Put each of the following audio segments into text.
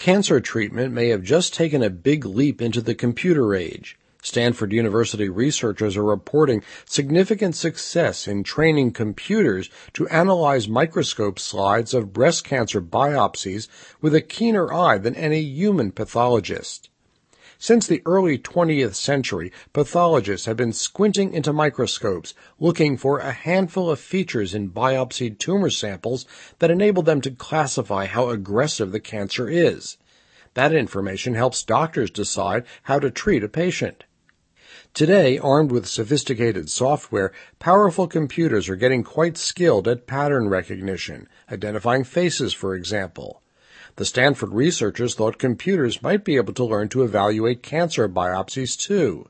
Cancer treatment may have just taken a big leap into the computer age. Stanford University researchers are reporting significant success in training computers to analyze microscope slides of breast cancer biopsies with a keener eye than any human pathologist. Since the early 20th century, pathologists have been squinting into microscopes, looking for a handful of features in biopsied tumor samples that enable them to classify how aggressive the cancer is. That information helps doctors decide how to treat a patient. Today, armed with sophisticated software, powerful computers are getting quite skilled at pattern recognition, identifying faces, for example. The Stanford researchers thought computers might be able to learn to evaluate cancer biopsies, too.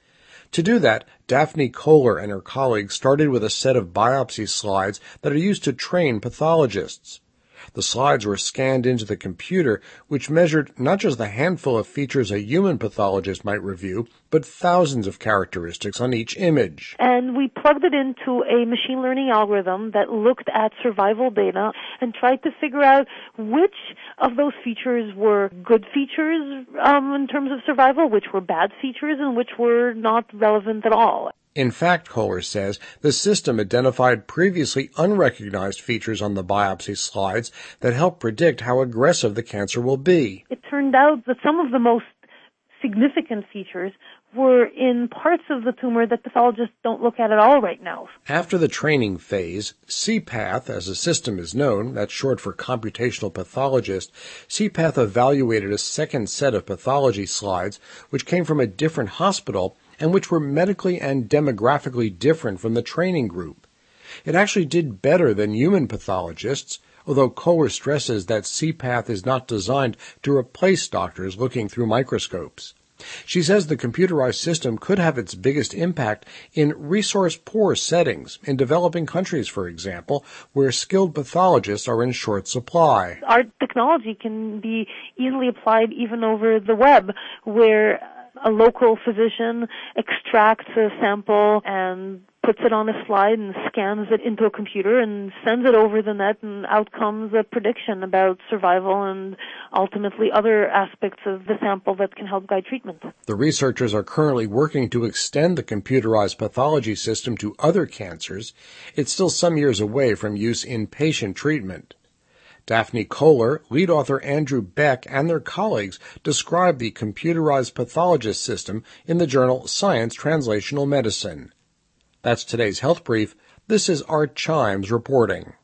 To do that, Daphne Koller and her colleagues started with a set of biopsy slides that are used to train pathologists. The slides were scanned into the computer, which measured not just the handful of features a human pathologist might review, but thousands of characteristics on each image. And we plugged it into a machine learning algorithm that looked at survival data and tried to figure out which of those features were good features in terms of survival, which were bad features, and which were not relevant at all. In fact, Koller says, the system identified previously unrecognized features on the biopsy slides that help predict how aggressive the cancer will be. It turned out that some of the most significant features were in parts of the tumor that pathologists don't look at all right now. After the training phase, CPath, as the system is known, that's short for computational pathologist, CPath evaluated a second set of pathology slides, which came from a different hospital and which were medically and demographically different from the training group. It actually did better than human pathologists, although Koller stresses that CPath is not designed to replace doctors looking through microscopes. She says the computerized system could have its biggest impact in resource-poor settings, in developing countries, for example, where skilled pathologists are in short supply. Our technology can be easily applied even over the web, where a local physician extracts a sample and puts it on a slide and scans it into a computer and sends it over the net, and out comes a prediction about survival and ultimately other aspects of the sample that can help guide treatment. The researchers are currently working to extend the computerized pathology system to other cancers. It's still some years away from use in patient treatment. Daphne Koller, lead author Andrew Beck, and their colleagues describe the computerized pathologist system in the journal Science Translational Medicine. That's today's Health Brief. This is Art Chimes reporting.